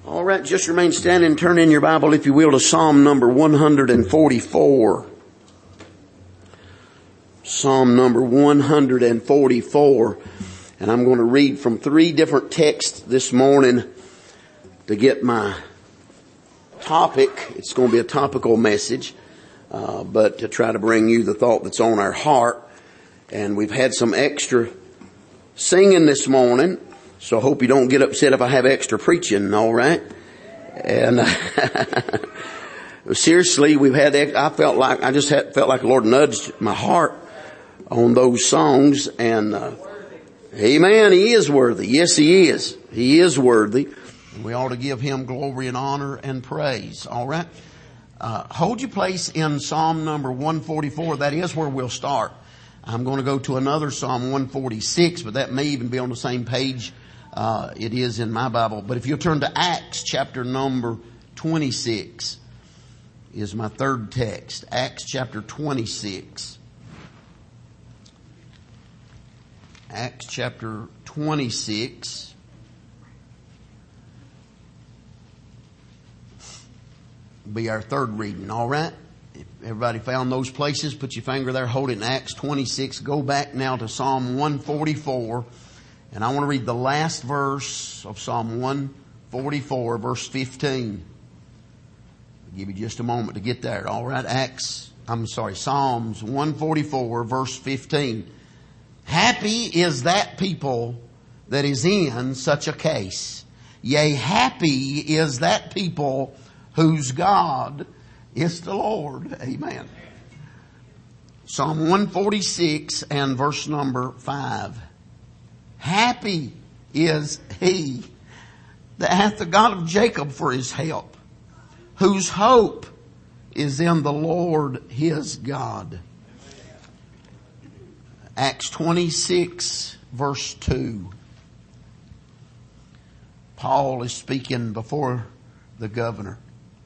All right, just remain standing and turn in your Bible, if you will, to Psalm number 144. Psalm number 144. And I'm going to read from 3 different texts this morning to get my topic. It's going to be a topical message, but to try to bring you the thought that's on our heart. And we've had some extra singing this morning, so I hope you don't get upset if I have extra preaching, all right? And seriously, I felt like the Lord nudged my heart on those songs, and amen, He is worthy. Yes, He is. He is worthy. We ought to give Him glory and honor and praise, all right? Hold your place in Psalm number 144. That is where we'll start. I'm going to go to another Psalm 146, but that may even be on the same page. It is in my Bible. But if you'll turn to Acts chapter number 26 is my third text. Acts chapter 26. Acts chapter 26. Be our third reading, all right? If everybody found those places, put your finger there, hold it in Acts 26. Go back now to Psalm 144. And I want to read the last verse of Psalm 144, verse 15. I'll give you just a moment to get there. All right, Psalms 144, verse 15. Happy is that people that is in such a case. Yea, happy is that people whose God is the Lord. Amen. Psalm 146 and verse number 5. Happy is he that hath the God of Jacob for his help, whose hope is in the Lord his God. Acts 26 verse 2. Paul is speaking before the governor.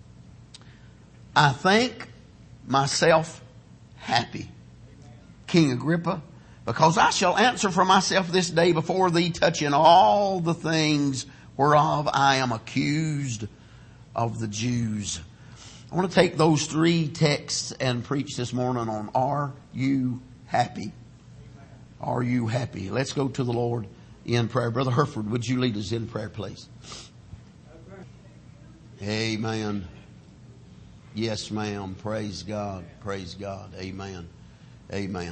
I think myself happy, King Agrippa, because I shall answer for myself this day before thee, touching all the things whereof I am accused of the Jews. I want to take those 3 texts and preach this morning on Are You Happy? Are you happy? Let's go to the Lord in prayer. Brother Herford, would you lead us in prayer, please? Amen. Yes, ma'am. Praise God. Praise God. Amen. Amen.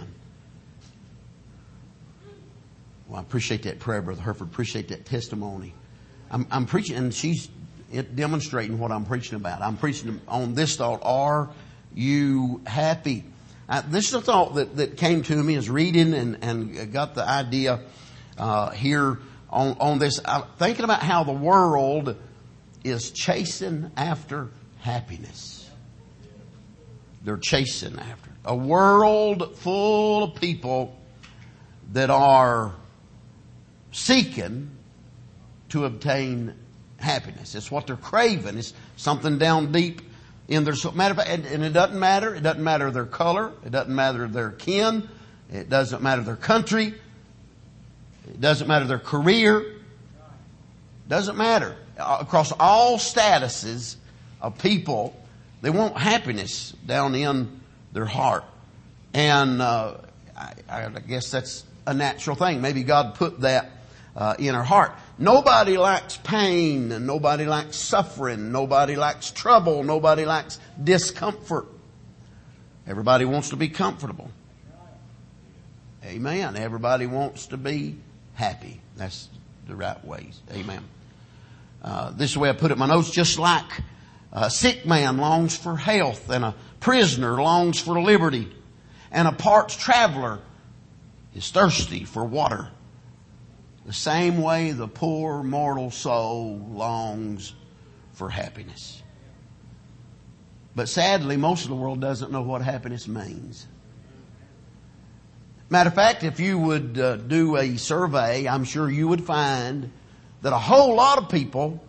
Well, I appreciate that prayer, Brother Herford. Appreciate that testimony. I'm preaching, and she's demonstrating what I'm preaching about. I'm preaching on this thought: Are you happy? This is a thought that came to me as reading and got the idea here on this. I'm thinking about how the world is chasing after happiness. They're chasing after a world full of people that are seeking to obtain happiness. It's what they're craving. It's something down deep in their soul. Matter of fact, and it doesn't matter. It doesn't matter their color. It doesn't matter their kin. It doesn't matter their country. It doesn't matter their career. It doesn't matter. Across all statuses of people, they want happiness down in their heart. And I guess that's a natural thing. Maybe God put that in our heart. Nobody likes pain, and nobody likes suffering. Nobody likes trouble. Nobody likes discomfort. Everybody wants to be comfortable. Amen. Everybody wants to be happy. That's the right ways. Amen. This is the way I put it in my notes. Just like a sick man longs for health, and a prisoner longs for liberty, and a parched traveler is thirsty for water, the same way the poor mortal soul longs for happiness. But sadly, most of the world doesn't know what happiness means. Matter of fact, if you would do a survey, I'm sure you would find that a whole lot of people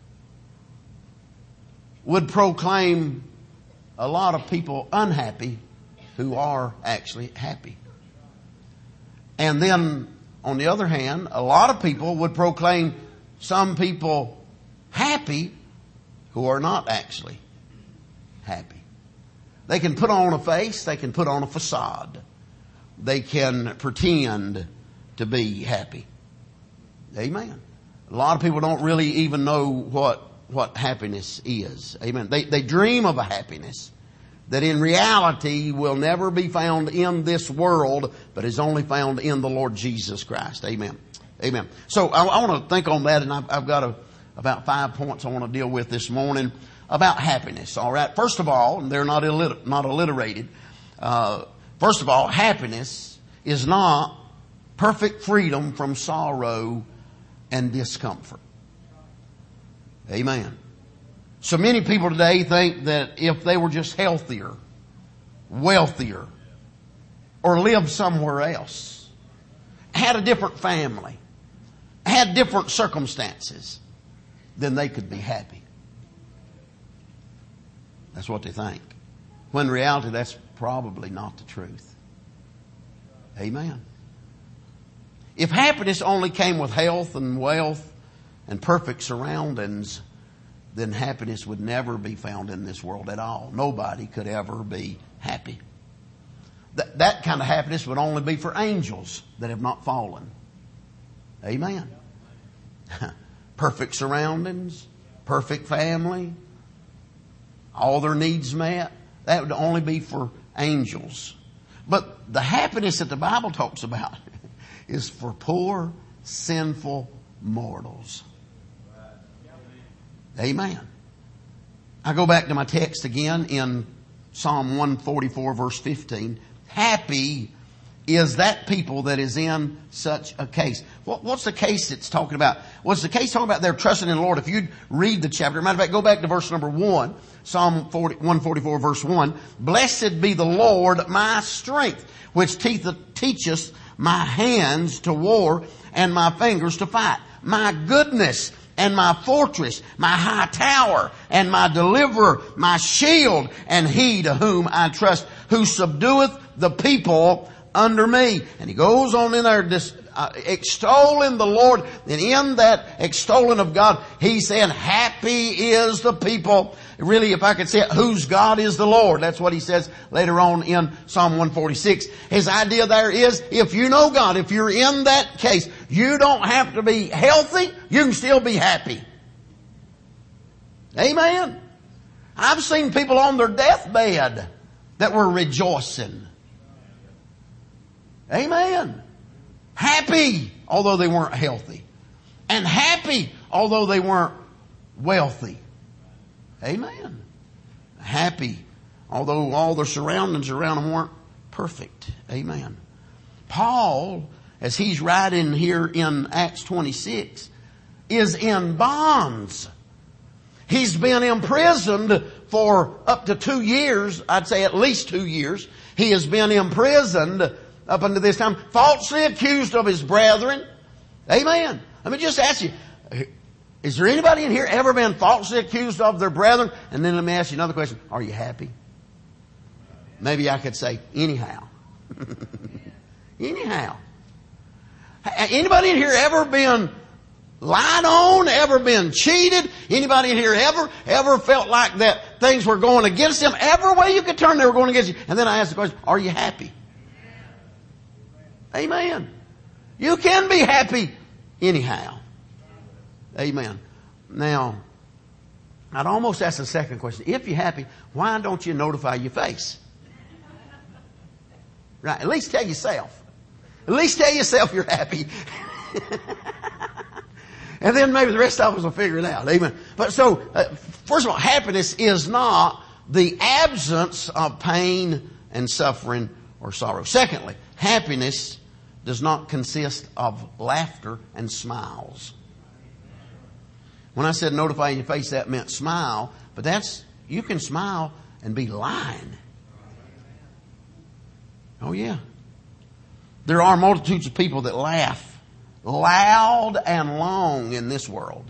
would proclaim a lot of people unhappy who are actually happy. And then, on the other hand, a lot of people would proclaim some people happy who are not actually happy. They can put on a face. They can put on a facade. They can pretend to be happy. Amen. A lot of people don't really even know what happiness is. Amen. They dream of a happiness that in reality will never be found in this world, but is only found in the Lord Jesus Christ. Amen. Amen. So I want to think on that, and I've got about 5 points I want to deal with this morning about happiness. All right. First of all, and they're not alliterated. First of all, happiness is not perfect freedom from sorrow and discomfort. Amen. So many people today think that if they were just healthier, wealthier, or lived somewhere else, had a different family, had different circumstances, then they could be happy. That's what they think. When in reality, that's probably not the truth. Amen. If happiness only came with health and wealth and perfect surroundings, then happiness would never be found in this world at all. Nobody could ever be happy. That kind of happiness would only be for angels that have not fallen. Amen. Perfect surroundings, perfect family, all their needs met. That would only be for angels. But the happiness that the Bible talks about is for poor, sinful mortals. Amen. I go back to my text again in Psalm 144 verse 15. Happy is that people that is in such a case. What's the case it's talking about? What's the case talking about? They're trusting in the Lord. If you'd read the chapter, matter of fact, go back to verse number 1. Psalm 144 verse 1. Blessed be the Lord my strength, which teacheth my hands to war and my fingers to fight. My goodness and my fortress, my high tower and my deliverer, my shield, and he to whom I trust, who subdueth the people under me. And he goes on in there, extolling the Lord. And in that extolling of God, he's saying, happy is the people. Really, if I could say it, whose God is the Lord. That's what he says later on in Psalm 146. His idea there is, if you know God, if you're in that case, you don't have to be healthy, you can still be happy. Amen. I've seen people on their deathbed that were rejoicing. Amen. Happy, although they weren't healthy. And happy, although they weren't wealthy. Amen. Happy, although all their surroundings around them weren't perfect. Amen. Paul, as he's writing here in Acts 26, is in bonds. He's been imprisoned for up to 2 years. I'd say at least 2 years. He has been imprisoned up until this time, falsely accused of his brethren. Amen. Let me just ask you, is there anybody in here ever been falsely accused of their brethren? And then let me ask you another question. Are you happy? Maybe I could say, anyhow. Anyhow. Anybody in here ever been lied on? Ever been cheated? Anybody in here ever felt like that things were going against them? Every way you could turn, they were going against you. And then I asked the question, are you happy? Amen. You can be happy anyhow. Amen. Now, I'd almost ask the second question. If you're happy, why don't you notify your face? Right. At least tell yourself. At least tell yourself you're happy. And then maybe the rest of us will figure it out. Amen. But so, first of all, happiness is not the absence of pain and suffering or sorrow. Secondly, happiness does not consist of laughter and smiles. When I said notify your face, that meant smile. But you can smile and be lying. Oh yeah. There are multitudes of people that laugh loud and long in this world.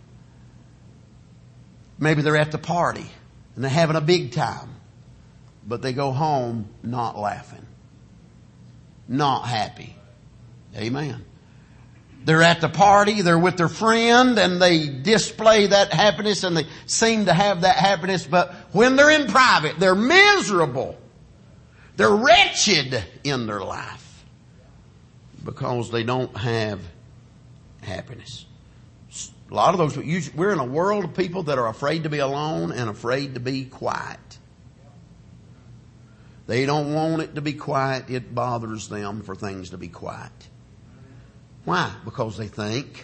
Maybe they're at the party and they're having a big time, but they go home not laughing, not happy. Amen. They're at the party, they're with their friend, and they display that happiness and they seem to have that happiness, but when they're in private, they're miserable. They're wretched in their life because they don't have happiness. A lot of those, we're in a world of people that are afraid to be alone and afraid to be quiet. They don't want it to be quiet. It bothers them for things to be quiet. Why? Because they think.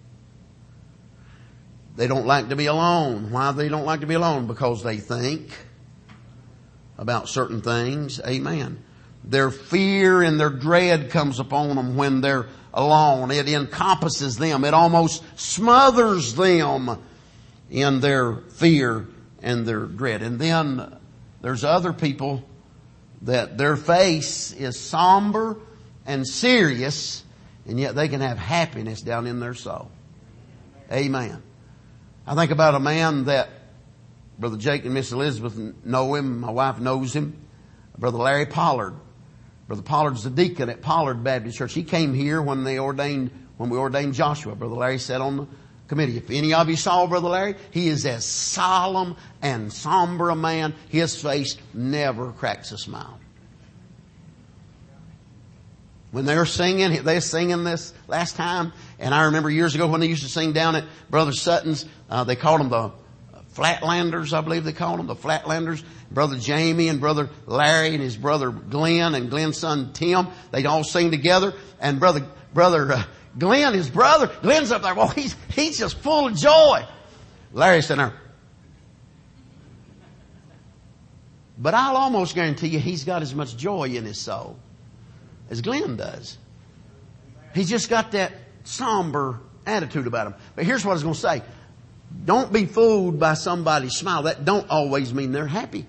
They don't like to be alone. Why they don't like to be alone? Because they think about certain things. Amen. Their fear and their dread comes upon them when they're alone. It encompasses them. It almost smothers them in their fear and their dread. And then there's other people that their face is somber and serious, and yet they can have happiness down in their soul. Amen. I think about a man that Brother Jake and Miss Elizabeth know him. My wife knows him. Brother Larry Pollard. Brother Pollard's the deacon at Pollard Baptist Church. He came here when we ordained Joshua. Brother Larry sat on the committee. If any of you saw Brother Larry, he is as solemn and somber a man. His face never cracks a smile. When they're singing this last time, and I remember years ago when they used to sing down at Brother Sutton's, they called them the Flatlanders, I believe they called them, the Flatlanders. Brother Jamie and Brother Larry and his brother Glenn and Glenn's son Tim, they'd all sing together. And Brother Glenn, his brother, Glenn's up there. Well, he's just full of joy. Larry's sitting there. But I'll almost guarantee you he's got as much joy in his soul as Glenn does. He's just got that somber attitude about him. But here's what I was going to say. Don't be fooled by somebody's smile. That don't always mean they're happy.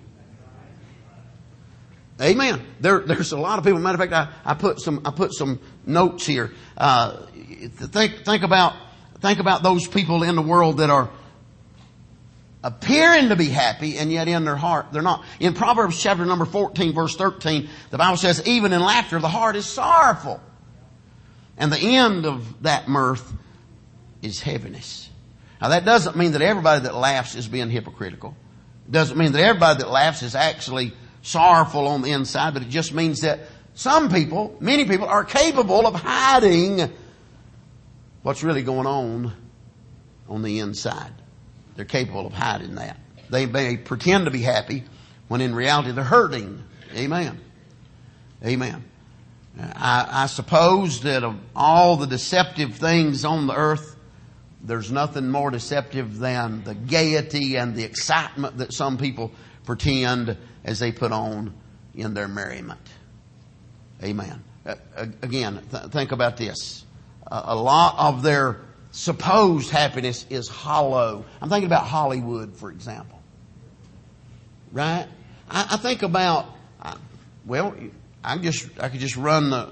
Amen. There's a lot of people. Matter of fact, I put some notes here. Think about those people in the world that are appearing to be happy, and yet in their heart they're not. In Proverbs chapter number 14, verse 13, the Bible says, "Even in laughter, the heart is sorrowful, and the end of that mirth is heaviness." Now, that doesn't mean that everybody that laughs is being hypocritical. It doesn't mean that everybody that laughs is actually sorrowful on the inside, but it just means that many people are capable of hiding what's really going on the inside. They're capable of hiding that. They may pretend to be happy when in reality they're hurting. Amen. Amen. I suppose that of all the deceptive things on the earth, there's nothing more deceptive than the gaiety and the excitement that some people pretend as they put on in their merriment. Amen. Again, think about this. A lot of their supposed happiness is hollow. I'm thinking about Hollywood, for example. Right? I think about, I could just run the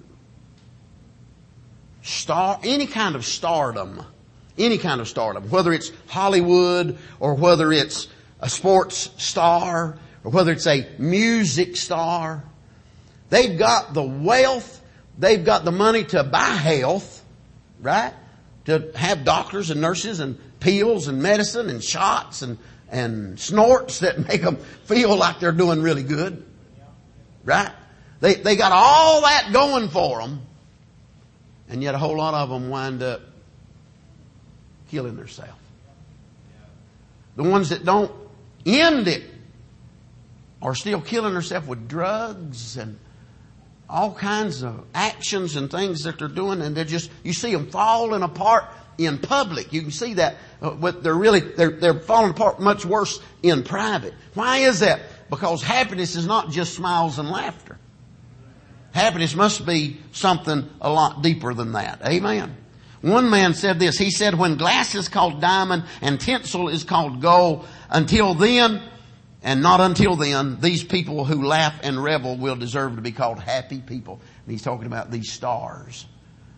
any kind of stardom, whether it's Hollywood or whether it's a sports star or whether it's a music star. They've got the wealth, they've got the money to buy health, right? To have doctors and nurses and pills and medicine and shots and snorts that make them feel like they're doing really good. Right? They got all that going for them, and yet a whole lot of them wind up killing themselves. The ones that don't end it are still killing themselves with drugs and all kinds of actions and things that they're doing, and you see them falling apart in public. You can see that, but they're falling apart much worse in private. Why is that? Because happiness is not just smiles and laughter. Happiness must be something a lot deeper than that. Amen. One man said this. He said, "When glass is called diamond and tinsel is called gold, until then, and not until then, these people who laugh and revel will deserve to be called happy people." And he's talking about these stars.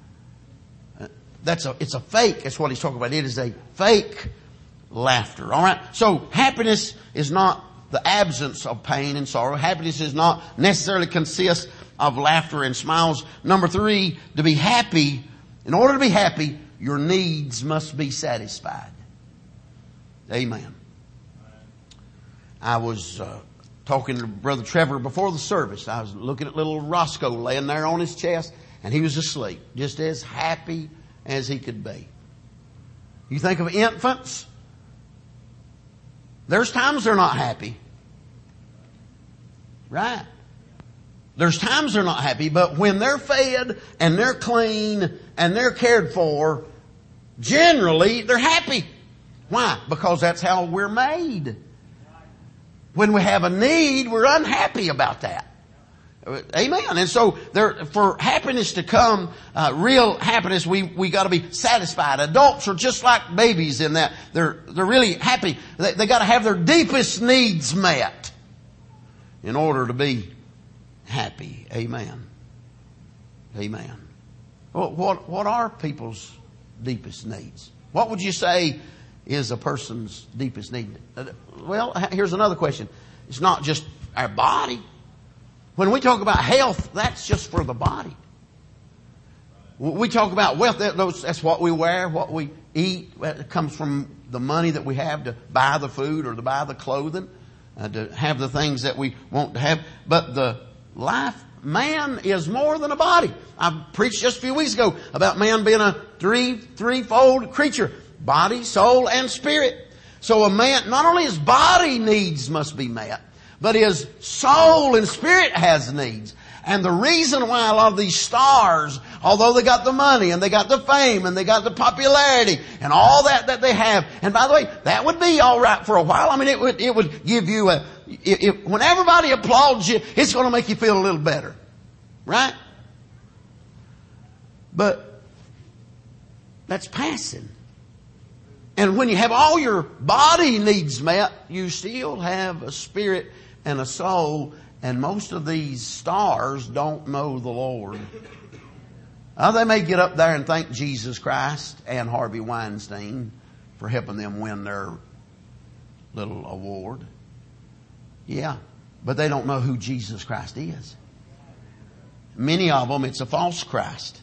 It's a fake. That's what he's talking about. It is a fake laughter. All right. So happiness is not the absence of pain and sorrow. Happiness does not necessarily consist of laughter and smiles. Number 3, to be happy In order to be happy, your needs must be satisfied. Amen. I was talking to Brother Trevor before the service. I was looking at little Roscoe laying there on his chest, and he was asleep, just as happy as he could be. You think of infants, there's times they're not happy. Right? There's times they're not happy, but when they're fed and they're clean and they're cared for, generally they're happy. Why? Because that's how we're made. When we have a need, we're unhappy about that. Amen. And so for happiness to come, real happiness, we got to be satisfied. Adults are just like babies in that they're really happy. They got to have their deepest needs met in order to be happy. Amen. Amen. Well, what are people's deepest needs? What would you say is a person's deepest need? Well, here's another question. It's not just our body. When we talk about health, that's just for the body. We talk about wealth, that's what we wear, what we eat. It comes from the money that we have to buy the food or to buy the clothing, to have the things that we want to have. But the life, man is more than a body. I preached just a few weeks ago about man being a threefold creature. Body, soul, and spirit. So a man, not only his body needs must be met, but his soul and spirit has needs. And the reason why a lot of these stars, although they got the money and they got the fame and they got the popularity and all that they have, and by the way, that would be all right for a while. I mean, it would give you when everybody applauds you, it's going to make you feel a little better. Right? But that's passing. And when you have all your body needs met, you still have a spirit and a soul. And most of these stars don't know the Lord. They may get up there and thank Jesus Christ and Harvey Weinstein for helping them win their little award. Yeah, but they don't know who Jesus Christ is. Many of them, it's a false Christ.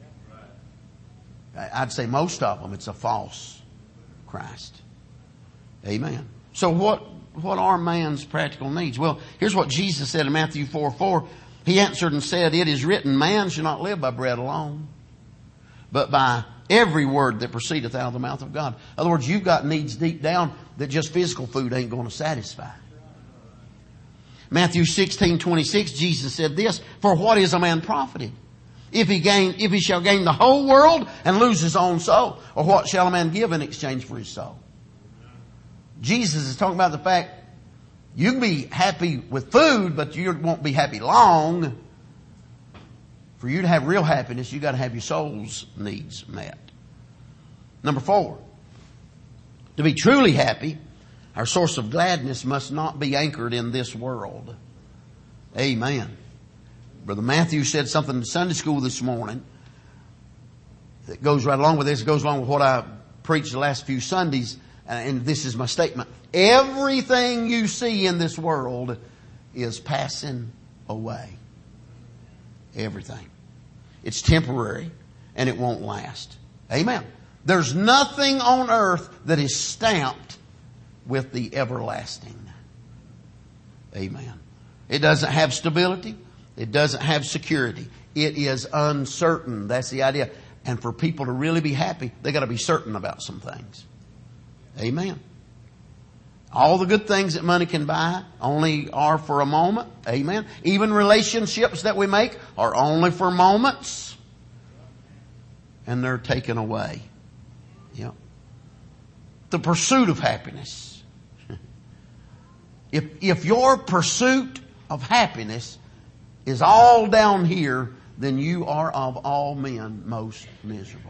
I'd say most of them, it's a false Christ. Amen. So what are man's practical needs? Well, here's what Jesus said in Matthew 4:4. He answered and said, "It is written, man shall not live by bread alone, but by every word that proceedeth out of the mouth of God." In other words, you've got needs deep down that just physical food ain't going to satisfy. Matthew 16:26, Jesus said this, "For what is a man profited? If he shall gain the whole world and lose his own soul, or what shall a man give in exchange for his soul?" Jesus is talking about the fact you can be happy with food, but you won't be happy long. For you to have real happiness, you got to have your soul's needs met. Number 4, to be truly happy, our source of gladness must not be anchored in this world. Amen. Brother Matthew said something in Sunday school this morning that goes right along with this. It goes along with what I preached the last few Sundays. And this is my statement. Everything you see in this world is passing away. Everything. It's temporary and it won't last. Amen. There's nothing on earth that is stamped with the everlasting. Amen. It doesn't have stability. It doesn't have security. It is uncertain. That's the idea. And for people to really be happy, they got to be certain about some things. Amen. All the good things that money can buy only are for a moment. Amen. Even relationships that we make are only for moments. And they're taken away. Yep. The pursuit of happiness. If your pursuit of happiness is all down here, then you are of all men most miserable.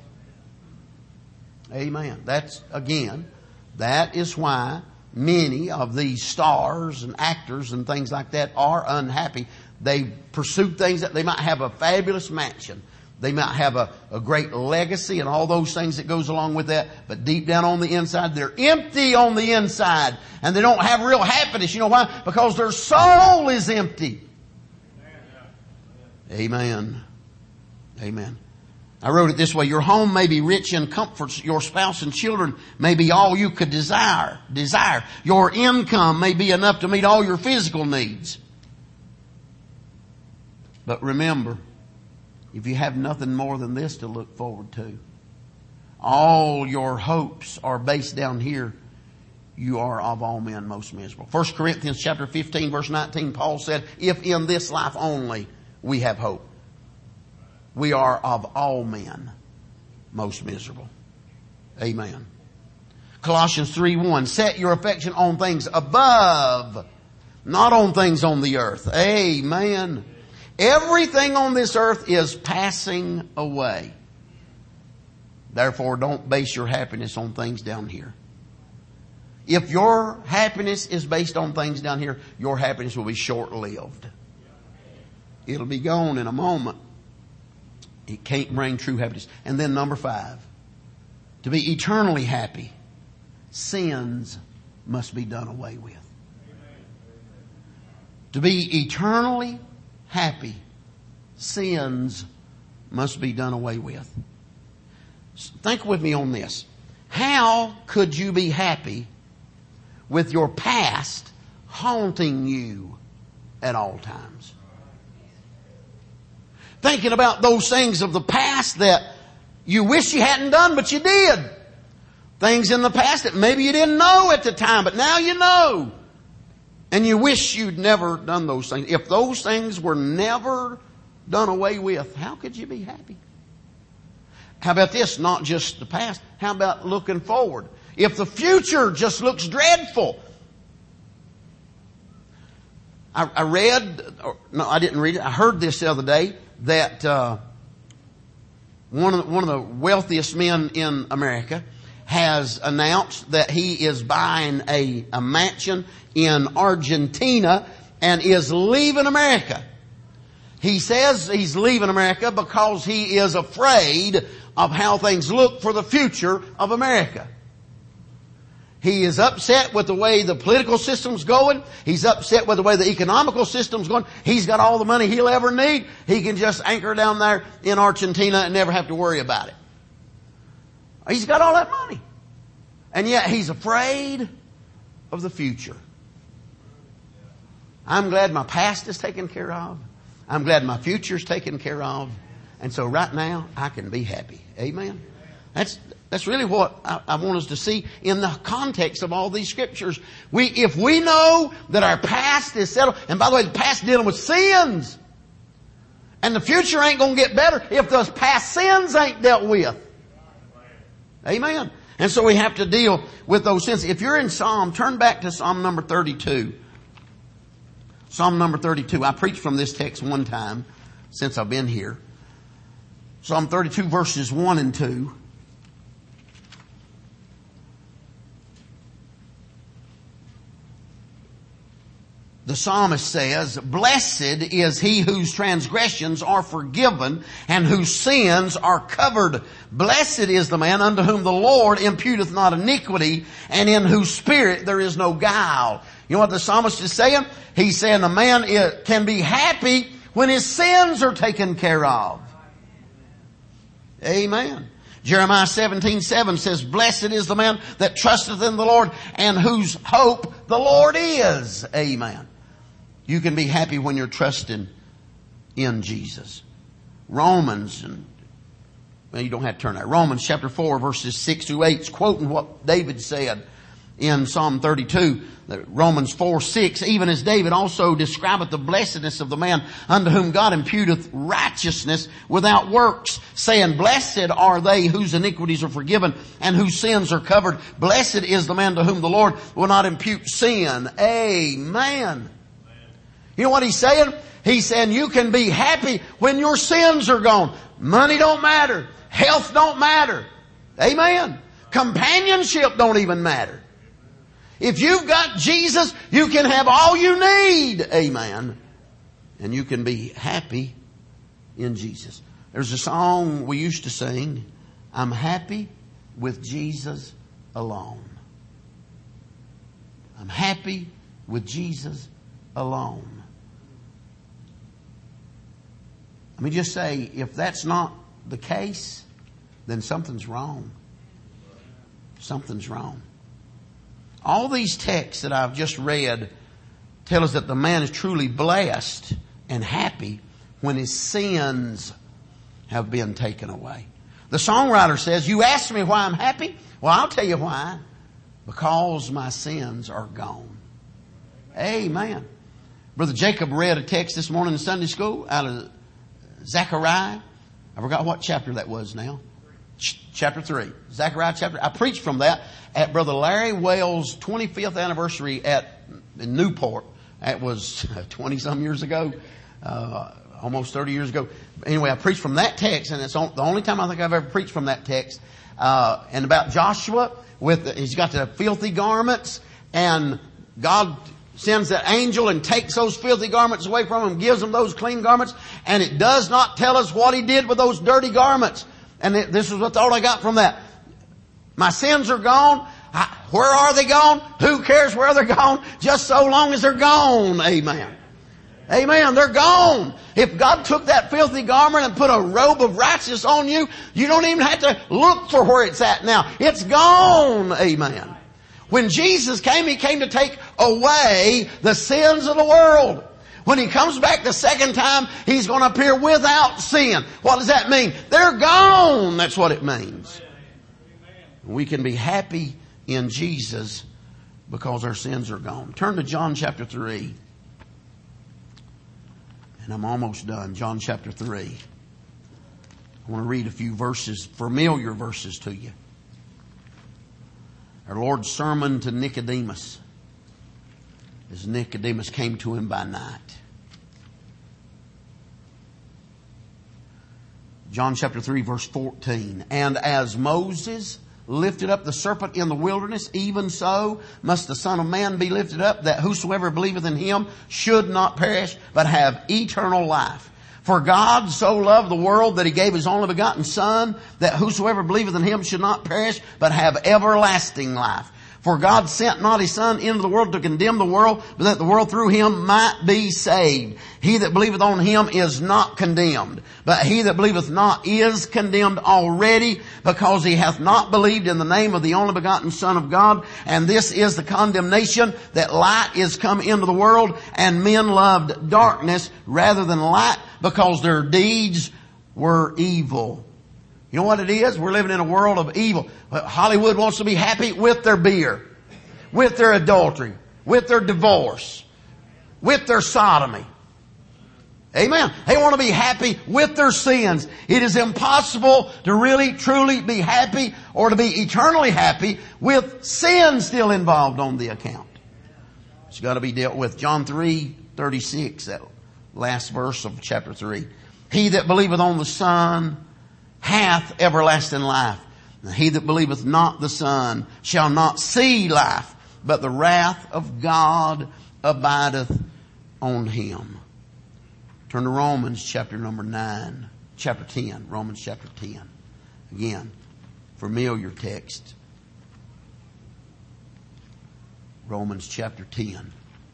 Amen. That is why many of these stars and actors and things like that are unhappy. They pursue things that they might have a fabulous mansion. They might have a great legacy and all those things that goes along with that. But deep down on the inside, they're empty on the inside. And they don't have real happiness. You know why? Because their soul is empty. Amen. Amen. I wrote it this way: your home may be rich in comforts. Your spouse and children may be all you could desire. Your income may be enough to meet all your physical needs. But remember, if you have nothing more than this to look forward to, all your hopes are based down here, you are of all men most miserable. 1 Corinthians chapter 15 verse 19, Paul said, if in this life only we have hope, we are of all men most miserable. Amen. Colossians 3:1, set your affection on things above, not on things on the earth. Amen. Everything on this earth is passing away. Therefore, don't base your happiness on things down here. If your happiness is based on things down here, your happiness will be short-lived. It'll be gone in a moment. It can't bring true happiness. And then number 5, to be eternally happy, sins must be done away with. To be eternally happy, sins must be done away with. Think with me on this. How could you be happy with your past haunting you at all times? Thinking about those things of the past that you wish you hadn't done, but you did. Things in the past that maybe you didn't know at the time, but now you know. And you wish you'd never done those things. If those things were never done away with, how could you be happy? How about this? Not just the past. How about looking forward? If the future just looks dreadful. I didn't read it. I heard this the other day that one of the wealthiest men in America has announced that he is buying a mansion in Argentina and is leaving America. He says he's leaving America because he is afraid of how things look for the future of America. He is upset with the way the political system's going. He's upset with the way the economical system's going. He's got all the money he'll ever need. He can just anchor down there in Argentina and never have to worry about it. He's got all that money. And yet he's afraid of the future. I'm glad my past is taken care of. I'm glad my future's taken care of. And so right now, I can be happy. Amen. That's really what I want us to see in the context of all these scriptures. If we know that our past is settled, and by the way, the past is dealing with sins, and the future ain't going to get better if those past sins ain't dealt with. Amen. And so we have to deal with those sins. If you're in Psalm, turn back to Psalm number 32. Psalm number 32. I preached from this text one time since I've been here. Psalm 32 verses 1 and 2. The psalmist says, blessed is he whose transgressions are forgiven and whose sins are covered. Blessed is the man unto whom the Lord imputeth not iniquity and in whose spirit there is no guile. You know what the psalmist is saying? He's saying a man can be happy when his sins are taken care of. Amen. Jeremiah 17:7 says, blessed is the man that trusteth in the Lord and whose hope the Lord is. Amen. You can be happy when you're trusting in Jesus. Romans, you don't have to turn there. Romans chapter 4 verses 6 to 8 is quoting what David said in Psalm 32. Romans 4:6, even as David also describeth the blessedness of the man unto whom God imputeth righteousness without works, saying, blessed are they whose iniquities are forgiven and whose sins are covered. Blessed is the man to whom the Lord will not impute sin. Amen. You know what he's saying? He's saying you can be happy when your sins are gone. Money don't matter. Health don't matter. Amen. Companionship don't even matter. If you've got Jesus, you can have all you need. Amen. And you can be happy in Jesus. There's a song we used to sing, I'm happy with Jesus alone. I'm happy with Jesus alone. Let me just say, if that's not the case, then something's wrong. Something's wrong. All these texts that I've just read tell us that the man is truly blessed and happy when his sins have been taken away. The songwriter says, you ask me why I'm happy? Well, I'll tell you why. Because my sins are gone. Amen. Brother Jacob read a text this morning in Sunday school out of Zechariah. I forgot what chapter that was now. Chapter 3. Zechariah chapter. I preached from that at Brother Larry Wells' 25th anniversary in Newport. That was 20 some years ago. Almost 30 years ago. Anyway, I preached from that text, and it's the only time I think I've ever preached from that text. And about Joshua he's got the filthy garments, and God sends that angel and takes those filthy garments away from him, gives him those clean garments, and it does not tell us what he did with those dirty garments. And this is what the thought I got from that. My sins are gone. Where are they gone? Who cares where they're gone? Just so long as they're gone. Amen. Amen. They're gone. If God took that filthy garment and put a robe of righteousness on you, you don't even have to look for where it's at now. It's gone. Amen. When Jesus came, He came to take away the sins of the world. When He comes back the second time, He's going to appear without sin. What does that mean? They're gone. That's what it means. We can be happy in Jesus because our sins are gone. Turn to John chapter 3. And I'm almost done. John chapter 3. I want to read a few verses, familiar verses to you. Our Lord's sermon to Nicodemus, as Nicodemus came to Him by night. John chapter 3 verse 14. And as Moses lifted up the serpent in the wilderness, even so must the Son of Man be lifted up, that whosoever believeth in Him should not perish, but have eternal life. For God so loved the world that He gave His only begotten Son, that whosoever believeth in Him should not perish, but have everlasting life. For God sent not His Son into the world to condemn the world, but that the world through Him might be saved. He that believeth on Him is not condemned, but he that believeth not is condemned already, because he hath not believed in the name of the only begotten Son of God. And this is the condemnation, that light is come into the world, and men loved darkness rather than light, because their deeds were evil. You know what it is? We're living in a world of evil. Hollywood wants to be happy with their beer, with their adultery, with their divorce, with their sodomy. Amen. They want to be happy with their sins. It is impossible to really, truly be happy or to be eternally happy with sin still involved on the account. It's got to be dealt with. John 3:36, that last verse of chapter 3. He that believeth on the Son hath everlasting life. He that believeth not the Son shall not see life, but the wrath of God abideth on him. Turn to Romans chapter 10. Romans chapter 10. Again, familiar text. Romans chapter 10.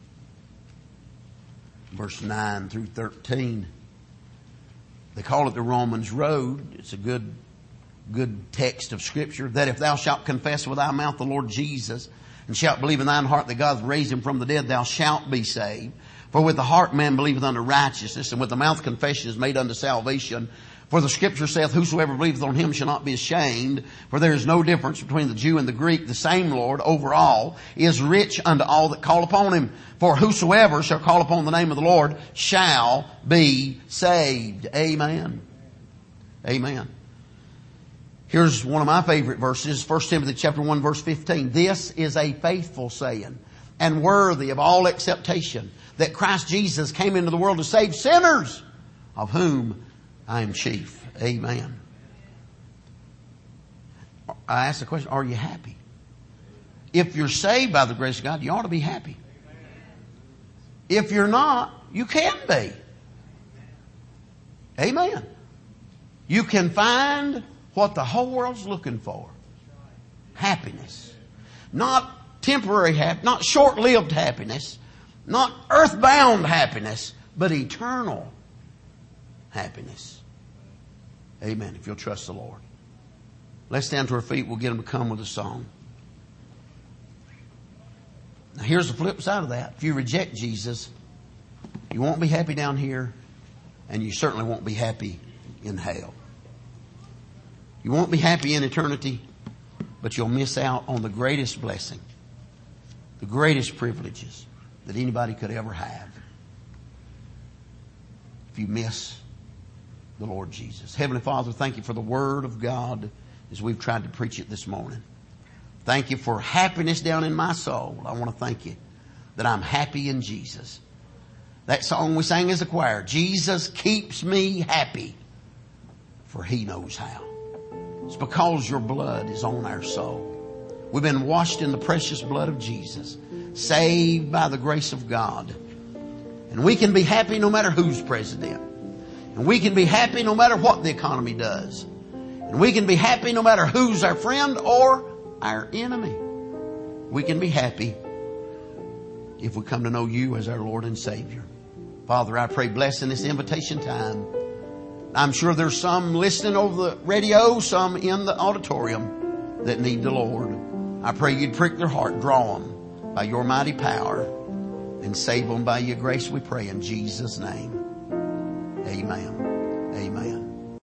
Verse 9 through 13. They call it the Romans Road. It's a good text of Scripture. That if thou shalt confess with thy mouth the Lord Jesus, and shalt believe in thine heart that God hath raised Him from the dead, thou shalt be saved. For with the heart man believeth unto righteousness, and with the mouth confession is made unto salvation. For the Scripture saith, whosoever believeth on Him shall not be ashamed. For there is no difference between the Jew and the Greek. The same Lord over all is rich unto all that call upon Him. For whosoever shall call upon the name of the Lord shall be saved. Amen. Amen. Here's one of my favorite verses, 1 Timothy chapter 1 verse 15. This is a faithful saying and worthy of all acceptation, that Christ Jesus came into the world to save sinners, of whom I am chief. Amen. I ask the question, are you happy? If you're saved by the grace of God, you ought to be happy. If you're not, you can be. Amen. You can find what the whole world's looking for. Happiness. Not temporary happiness, not short-lived happiness, not earthbound happiness, but eternal happiness. Amen. If you'll trust the Lord. Let's stand to our feet. We'll get them to come with a song. Now here's the flip side of that. If you reject Jesus, you won't be happy down here, and you certainly won't be happy in hell. You won't be happy in eternity, but you'll miss out on the greatest blessing, the greatest privileges that anybody could ever have if you miss the Lord Jesus. Heavenly Father, thank you for the Word of God as we've tried to preach it this morning. Thank you for happiness down in my soul. I want to thank you that I'm happy in Jesus. That song we sang as a choir, Jesus keeps me happy, for He knows how. It's because your blood is on our soul. We've been washed in the precious blood of Jesus, saved by the grace of God. And we can be happy no matter who's president. And we can be happy no matter what the economy does. And we can be happy no matter who's our friend or our enemy. We can be happy if we come to know you as our Lord and Savior. Father, I pray bless in this invitation time. I'm sure there's some listening over the radio, some in the auditorium that need the Lord. I pray you'd prick their heart, draw them by your mighty power, and save them by your grace, we pray in Jesus' name. Amen. Amen.